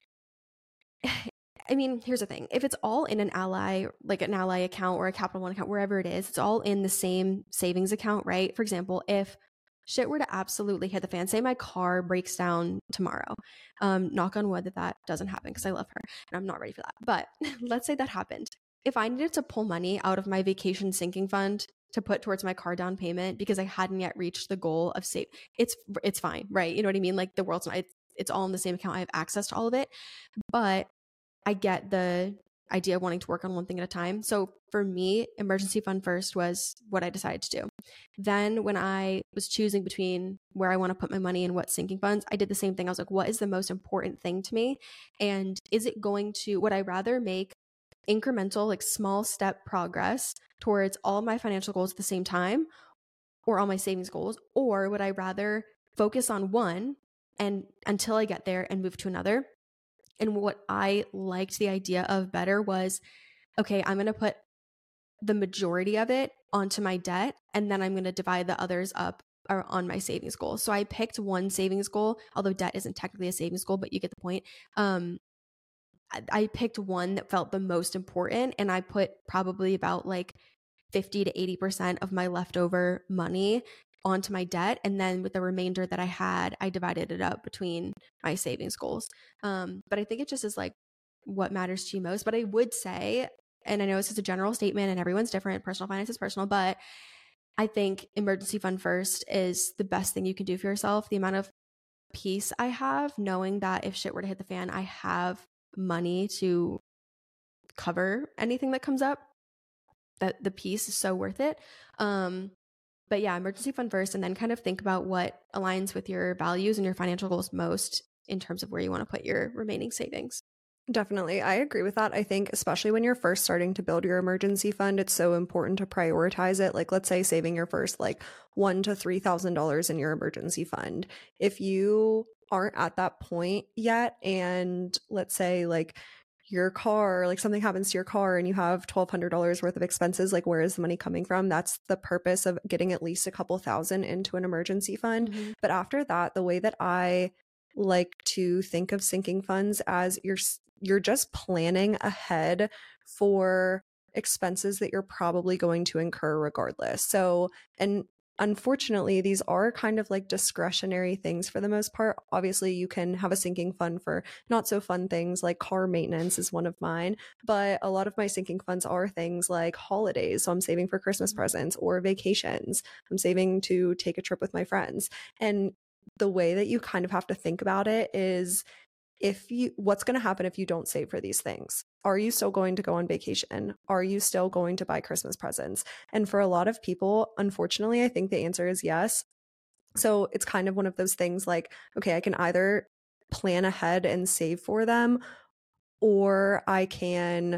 I mean, here's the thing. If it's all in an Ally, like an Ally account or a Capital One account, wherever it is, it's all in the same savings account, right? For example, if shit were to absolutely hit the fan, say my car breaks down tomorrow, um, knock on wood that that doesn't happen because I love her and I'm not ready for that. But let's say that happened. If I needed to pull money out of my vacation sinking fund to put towards my car down payment because I hadn't yet reached the goal of save, it's it's fine, right? You know what I mean? Like the world's not, it's, it's all in the same account. I have access to all of it, but I get the idea of wanting to work on one thing at a time. So for me, emergency fund first was what I decided to do. Then when I was choosing between where I want to put my money and what sinking funds, I did the same thing. I was like, what is the most important thing to me? And is it going to, would I rather make incremental, like small step progress towards all my financial goals at the same time or all my savings goals? Or would I rather focus on one and until I get there and move to another? And what I liked the idea of better was, okay, I'm going to put the majority of it onto my debt, and then I'm going to divide the others up on my savings goal. So I picked one savings goal, although debt isn't technically a savings goal, but you get the point. Um, I, I picked one that felt the most important, and I put probably about like fifty to eighty percent of my leftover money onto my debt. And then with the remainder that I had, I divided it up between my savings goals. Um, but I think it just is like what matters to you most. But I would say, and I know this is a general statement and everyone's different, personal finance is personal, but I think emergency fund first is the best thing you can do for yourself. The amount of peace I have knowing that if shit were to hit the fan, I have money to cover anything that comes up, that the peace is so worth it. Um, But yeah, emergency fund first, and then kind of think about what aligns with your values and your financial goals most in terms of where you want to put your remaining savings. Definitely. I agree with that. I think especially when you're first starting to build your emergency fund, it's so important to prioritize it. Like let's say saving your first like one to three thousand dollars in your emergency fund. If you aren't at that point yet, and let's say like your car, like something happens to your car and you have twelve hundred dollars worth of expenses, like where is the money coming from? That's the purpose of getting at least a couple thousand into an emergency fund. Mm-hmm. But after that, the way that I like to think of sinking funds as you're you're just planning ahead for expenses that you're probably going to incur regardless. So, and unfortunately, these are kind of like discretionary things for the most part. Obviously, you can have a sinking fund for not so fun things like car maintenance is one of mine, but a lot of my sinking funds are things like holidays. So I'm saving for Christmas presents or vacations. I'm saving to take a trip with my friends. And the way that you kind of have to think about it is if you what's going to happen if you don't save for these things? Are you still going to go on vacation? Are you still going to buy Christmas presents? And for a lot of people, unfortunately, I think the answer is yes. So it's kind of one of those things like, okay, I can either plan ahead and save for them, or I can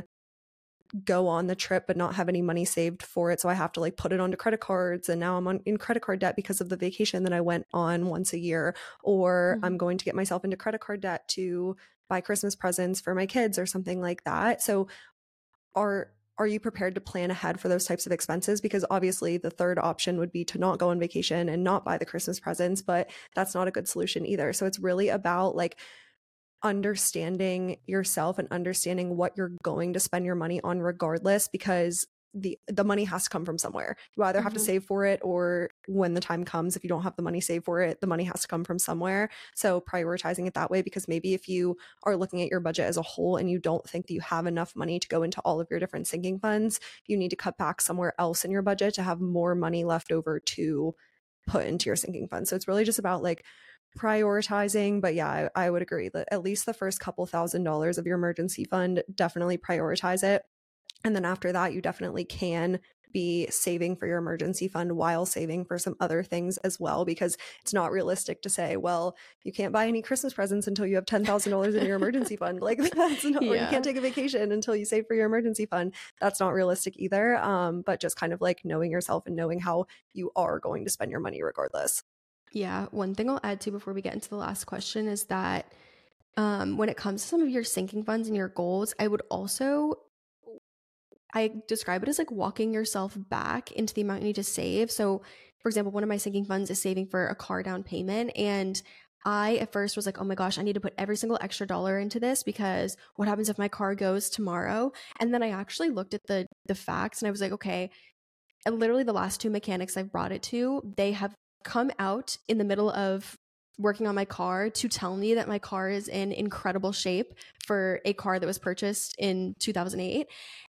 go on the trip but not have any money saved for it, so I have to like put it onto credit cards, and now I'm on in credit card debt because of the vacation that I went on once a year, or mm-hmm. I'm going to get myself into credit card debt to buy Christmas presents for my kids or something like that. So are are you prepared to plan ahead for those types of expenses? Because obviously the third option would be to not go on vacation and not buy the Christmas presents, but that's not a good solution either. So it's really about like understanding yourself and understanding what you're going to spend your money on regardless, because the the money has to come from somewhere. You either have mm-hmm. to save for it, or when the time comes, if you don't have the money saved for it, the money has to come from somewhere. So prioritizing it that way, because maybe if you are looking at your budget as a whole and you don't think that you have enough money to go into all of your different sinking funds, you need to cut back somewhere else in your budget to have more money left over to put into your sinking fund. So it's really just about like prioritizing. But yeah, I, I would agree that at least the first couple thousand dollars of your emergency fund, definitely prioritize it. And then after that, you definitely can be saving for your emergency fund while saving for some other things as well, because it's not realistic to say, well, you can't buy any Christmas presents until you have ten thousand dollars in your emergency fund. Like that's not, yeah. Or you can't take a vacation until you save for your emergency fund. That's not realistic either. Um, but just kind of like knowing yourself and knowing how you are going to spend your money regardless. Yeah. One thing I'll add to before we get into the last question is that um, when it comes to some of your sinking funds and your goals, I would also I describe it as like walking yourself back into the amount you need to save. So for example, one of my sinking funds is saving for a car down payment. And I at first was like, oh my gosh, I need to put every single extra dollar into this because what happens if my car goes tomorrow? And then I actually looked at the the facts and I was like, okay, and literally the last two mechanics I've brought it to, they have come out in the middle of working on my car to tell me that my car is in incredible shape for a car that was purchased in two thousand eight.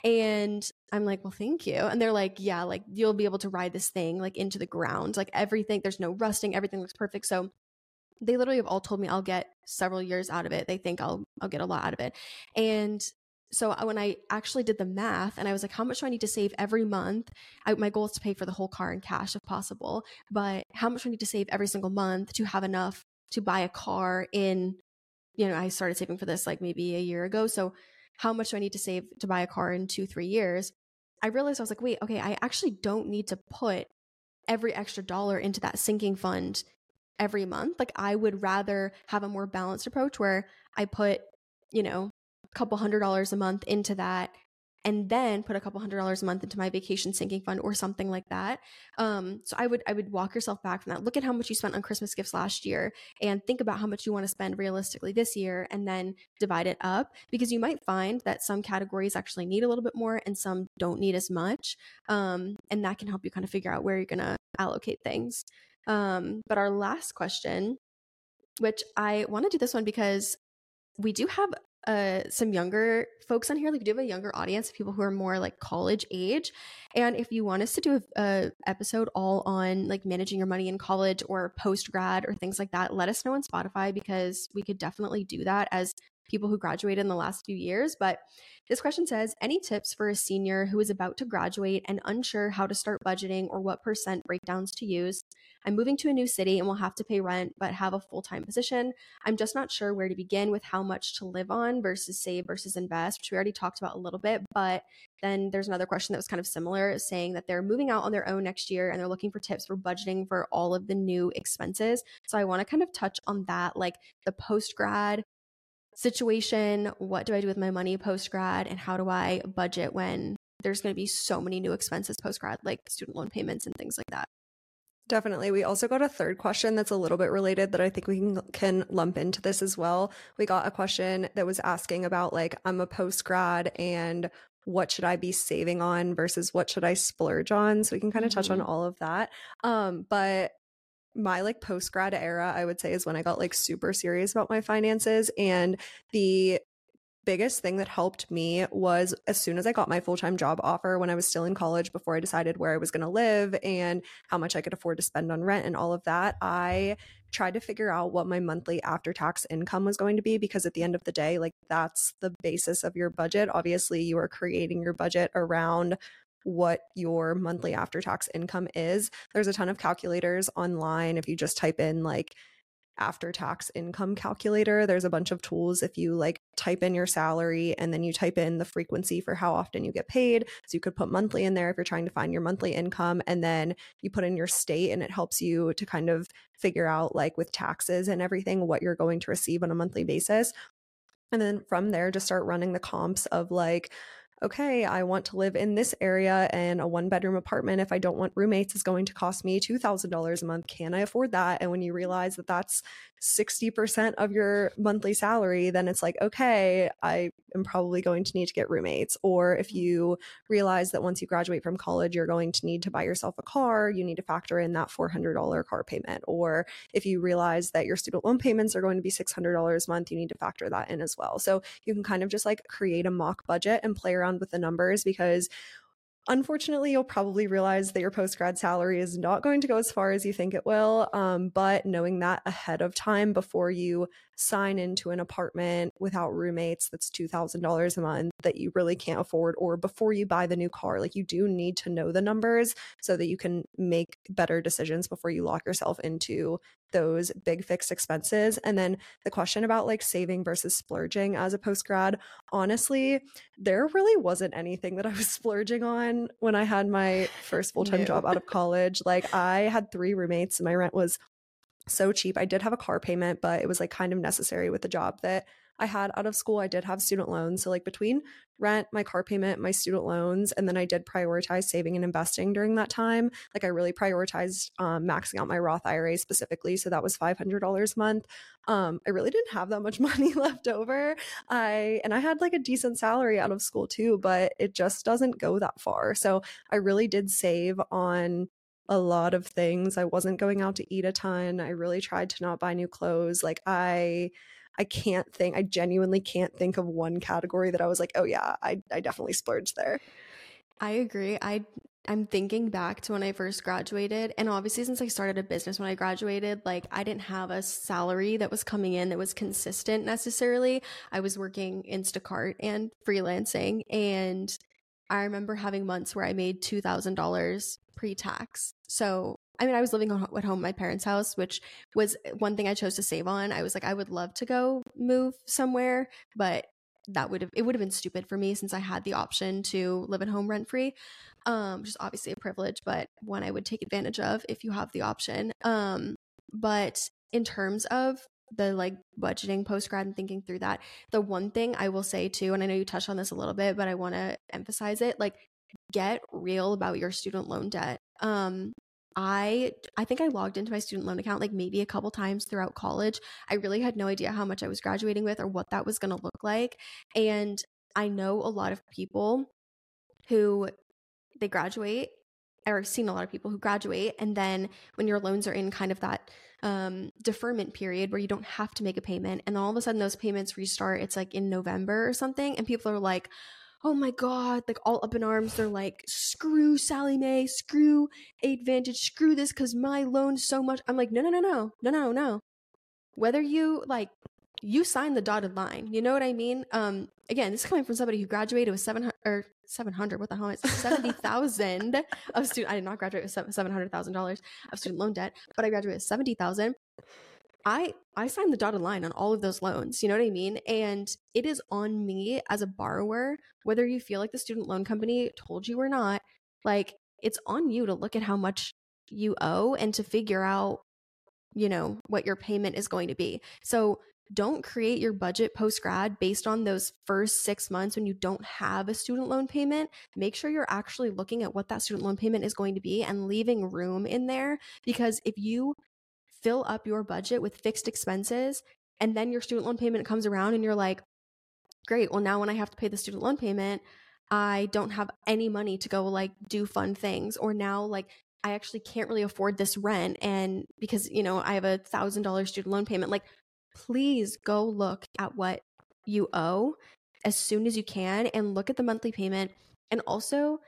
And I'm like, well, thank you. And they're like, yeah, like you'll be able to ride this thing like into the ground, like everything, there's no rusting, everything looks perfect. So they literally have all told me I'll get several years out of it. They think I'll, I'll get a lot out of it. And so when I actually did the math and I was like, how much do I need to save every month? I, my goal is to pay for the whole car in cash if possible, but how much do I need to save every single month to have enough to buy a car in, you know, I started saving for this like maybe a year ago. So how much do I need to save to buy a car in two, three years? I realized I was like, wait, okay, I actually don't need to put every extra dollar into that sinking fund every month. Like I would rather have a more balanced approach where I put, you know, a couple hundred dollars a month into that and then put a couple hundred dollars a month into my vacation sinking fund or something like that. Um, so I would I would walk yourself back from that. Look at how much you spent on Christmas gifts last year and think about how much you want to spend realistically this year and then divide it up, because you might find that some categories actually need a little bit more and some don't need as much. Um, and that can help you kind of figure out where you're going to allocate things. Um, but our last question, which I want to do this one because we do have uh some younger folks on here. Like we do have a younger audience of people who are more like college age, and if you want us to do a, a episode all on like managing your money in college or post grad or things like that, let us know on Spotify, because we could definitely do that as people who graduated in the last few years. But this question says, any tips for a senior who is about to graduate and unsure how to start budgeting or what percent breakdowns to use? I'm moving to a new city and will have to pay rent, but have a full-time position. I'm just not sure where to begin with how much to live on versus save versus invest, which we already talked about a little bit. But then there's another question that was kind of similar, saying that they're moving out on their own next year and they're looking for tips for budgeting for all of the new expenses. So I want to kind of touch on that, like the post-grad situation. What do I do with my money post-grad, and how do I budget when there's going to be so many new expenses post-grad, like student loan payments and things like that? Definitely. We also got a third question that's a little bit related that I think we can can lump into this as well. We got a question that was asking about like, I'm a post grad and what should I be saving on versus what should I splurge on? So we can kind of touch on Mhm. all of that. Um, but my like post grad era, I would say, is when I got like super serious about my finances. And the biggest thing that helped me was as soon as I got my full-time job offer when I was still in college, before I decided where I was going to live and how much I could afford to spend on rent and all of that, I tried to figure out what my monthly after-tax income was going to be, because at the end of the day, like that's the basis of your budget. Obviously, you are creating your budget around what your monthly after-tax income is. There's a ton of calculators online. If you just type in like after tax income calculator, there's a bunch of tools. If you like type in your salary and then you type in the frequency for how often you get paid, so you could put monthly in there if you're trying to find your monthly income, and then you put in your state and it helps you to kind of figure out like with taxes and everything what you're going to receive on a monthly basis. And then from there, just start running the comps of like, okay, I want to live in this area, and a one bedroom apartment, if I don't want roommates, is going to cost me two thousand dollars a month. Can I afford that? And when you realize that that's sixty percent of your monthly salary, then it's like, okay, I am probably going to need to get roommates. Or if you realize that once you graduate from college, you're going to need to buy yourself a car, you need to factor in that four hundred dollars car payment. Or if you realize that your student loan payments are going to be six hundred dollars a month, you need to factor that in as well. So you can kind of just like create a mock budget and play around with the numbers, because unfortunately, you'll probably realize that your post-grad salary is not going to go as far as you think it will. Um, but knowing that ahead of time before you sign into an apartment without roommates that's two thousand dollars a month that you really can't afford, or before you buy the new car, like you do need to know the numbers so that you can make better decisions before you lock yourself into those big fixed expenses. And then the question about like saving versus splurging as a post-grad, honestly, there really wasn't anything that I was splurging on when I had my first full-time No. job out of college. Like I had three roommates and my rent was so cheap. I did have a car payment, but it was like kind of necessary with the job that I had out of school. I did have student loans. So like between rent, my car payment, my student loans, and then I did prioritize saving and investing during that time. Like I really prioritized um, maxing out my Roth I R A specifically. So that was five hundred dollars a month. Um, I really didn't have that much money left over. I and I had like a decent salary out of school too, but it just doesn't go that far. So I really did save on a lot of things. I wasn't going out to eat a ton. I really tried to not buy new clothes. Like I I can't think, I genuinely can't think of one category that I was like, oh yeah, I I definitely splurged there. I agree. I I'm thinking back to when I first graduated, and obviously since I started a business when I graduated, like I didn't have a salary that was coming in that was consistent necessarily. I was working Instacart and freelancing, and I remember having months where I made two thousand dollars pre-tax. So, I mean, I was living at home at my parents' house, which was one thing I chose to save on. I was like, I would love to go move somewhere, but that would have it would have been stupid for me since I had the option to live at home rent free, um, which is obviously a privilege, but one I would take advantage of if you have the option. Um, but in terms of the like budgeting post grad and thinking through that, the one thing I will say too, and I know you touched on this a little bit, but I want to emphasize it, like get real about your student loan debt. Um, I I think I logged into my student loan account like maybe a couple times throughout college. I really had no idea how much I was graduating with or what that was going to look like. And I know a lot of people who they graduate, or I've seen a lot of people who graduate, and then when your loans are in kind of that um, deferment period where you don't have to make a payment, and then all of a sudden those payments restart, it's like in November or something, and people are like, oh my God, like all up in arms. They're like, screw Sallie Mae, screw Advantage, screw this because my loan's so much. I'm like, no, no, no, no, no, no, no. Whether you like, you signed the dotted line. You know what I mean? Um, again, this is coming from somebody who graduated with seven hundred or seven hundred. What the hell? It's seventy thousand of student. I did not graduate with seven hundred thousand dollars of student loan debt, but I graduated with seventy thousand. I I signed the dotted line on all of those loans. You know what I mean? And it is on me as a borrower, whether you feel like the student loan company told you or not. Like it's on you to look at how much you owe and to figure out, you know, what your payment is going to be. So don't create your budget post-grad based on those first six months when you don't have a student loan payment. Make sure you're actually looking at what that student loan payment is going to be and leaving room in there, because if you fill up your budget with fixed expenses and then your student loan payment comes around and you're like, great, well now when I have to pay the student loan payment, I don't have any money to go like do fun things, or now like I actually can't really afford this rent, and because, you know, I have a thousand dollar student loan payment. Like, please go look at what you owe as soon as you can and look at the monthly payment, and also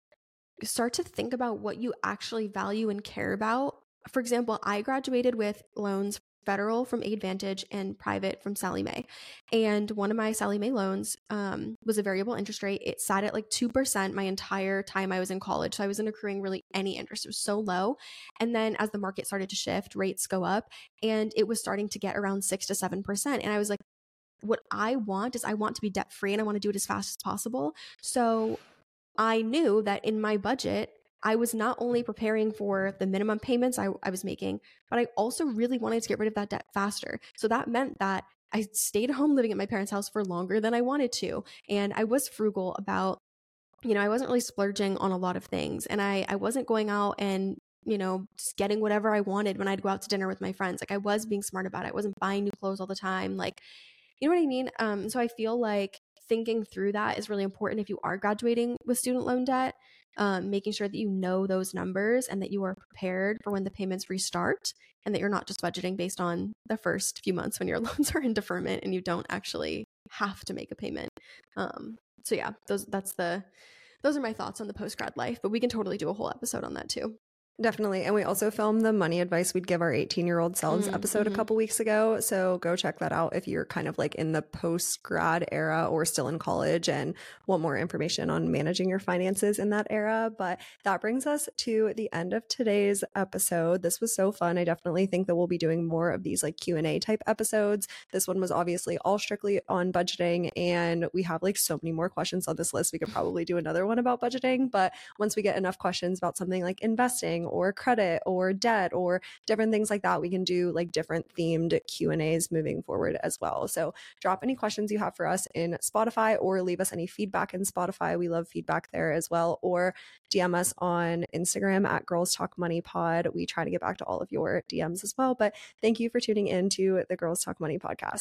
start to think about what you actually value and care about. For example, I graduated with loans, federal from Aidvantage and private from Sallie Mae. And one of my Sallie Mae loans um, was a variable interest rate. It sat at like two percent my entire time I was in college. So I wasn't accruing really any interest. It was so low. And then as the market started to shift, rates go up, and it was starting to get around six to seven percent. And I was like, what I want is I want to be debt free and I want to do it as fast as possible. So I knew that in my budget, I was not only preparing for the minimum payments I, I was making, but I also really wanted to get rid of that debt faster. So that meant that I stayed home living at my parents' house for longer than I wanted to. And I was frugal about, you know, I wasn't really splurging on a lot of things. And I, I wasn't going out and, you know, just getting whatever I wanted when I'd go out to dinner with my friends. Like, I was being smart about it. I wasn't buying new clothes all the time. Like, you know what I mean? Um, so I feel like thinking through that is really important if you are graduating with student loan debt. Um, making sure that you know those numbers and that you are prepared for when the payments restart, and that you're not just budgeting based on the first few months when your loans are in deferment and you don't actually have to make a payment. Um, so yeah, those that's the those are my thoughts on the post-grad life, but we can totally do a whole episode on that too. Definitely. And we also filmed the money advice we'd give our eighteen-year-old selves Mm-hmm. episode a couple weeks ago. So go check that out if you're kind of like in the post-grad era or still in college and want more information on managing your finances in that era. But that brings us to the end of today's episode. This was so fun. I definitely think that we'll be doing more of these like Q and A type episodes. This one was obviously all strictly on budgeting, and we have like so many more questions on this list. We could probably do another one about budgeting, but once we get enough questions about something like investing or credit or debt or different things like that, we can do like different themed Q and A's moving forward as well. So drop any questions you have for us in Spotify, or leave us any feedback in Spotify. We love feedback there as well, or D M us on Instagram at Girls Talk Money Pod. We try to get back to all of your D Ms as well. But thank you for tuning in to the Girls Talk Money podcast.